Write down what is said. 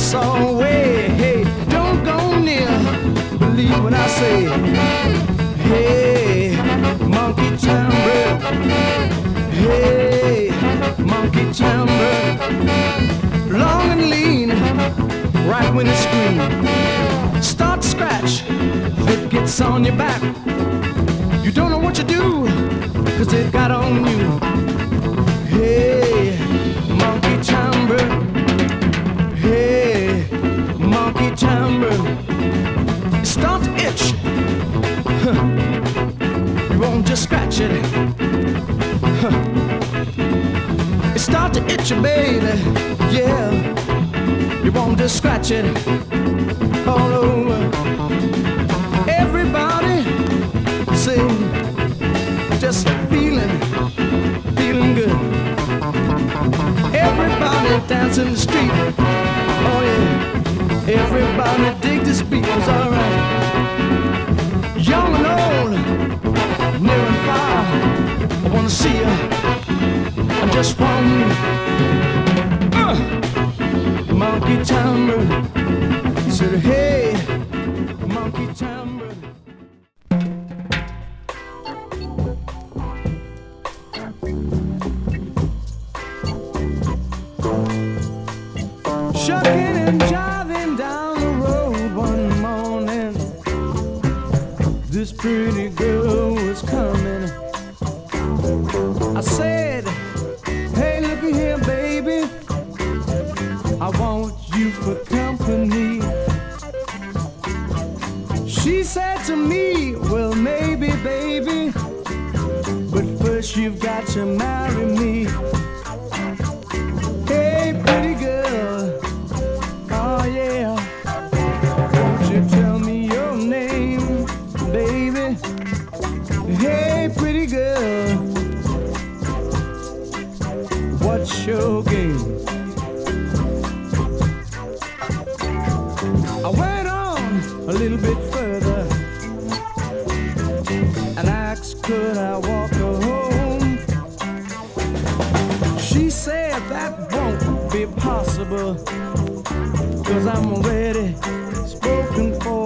saw away. Hey, don't go near, believe what I say. Hey, monkey town bird. Hey, monkey town bird. Long and lean, right when it screams. Start to scratch, it gets on your back. You don't know what to do, 'cause it got on you. Hey, monkey town bird. Hey, monkey town bird. It start to itch. Huh. You won't just scratch it. Huh. It start to itch you, baby. Yeah, you won't just scratch it all over. Everybody sing, just feeling good. Everybody dance in the street. Oh yeah, everybody dig this beat. It's alright. Young and old, near and far, I wanna see you. I just want you. Monkey town bird. Said hey, monkey town bird. Shucking and jiving down the road one morning, this pretty girl was coming. I said, hey, looky here, baby, I want you for company. She said to me, well, maybe, baby, but first you've got to marry me. Hey, pretty girl, oh yeah, won't you tell me your name, baby? Hey, pretty girl, what's your game? I went on a little bit further and asked, could I walk her home? She said that won't be possible, 'cause I'm already spoken for.